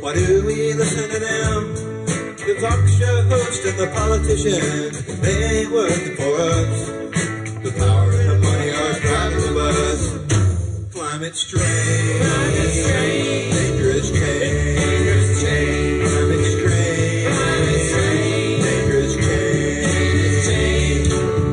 Why do we listen to them? The talk show host and the politician, they ain't working for us. The power and the money are driving the bus. Climate strange, dangerous change, climate strange, dangerous change.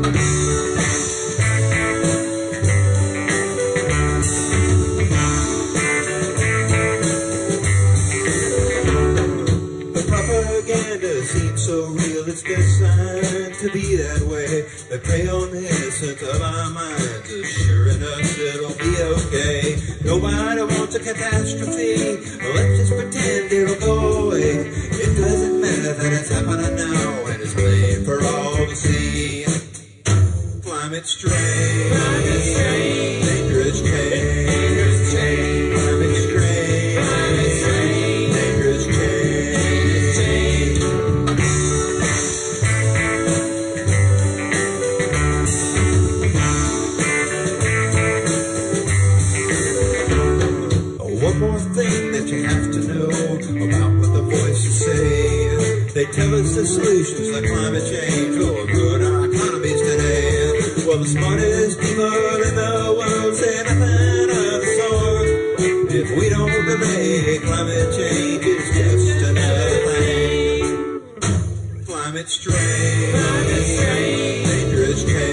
The propaganda seems so real, it's designed to be that way. They prey on the innocence of our minds, assuring us it'll be okay. Nobody wants a catastrophe, let's just pretend it'll go away. It doesn't matter that it's happening now, and it's plain for all to see. Climate strange, dangerous change, climate strange, dangerous change. One more thing that you have to know about what the voices say. They tell us the solutions to climate change will good our economies today. Well, the smartest people in the world say nothing of the sort. If we don't obey, climate change is just another thing. Climate strange, dangerous change.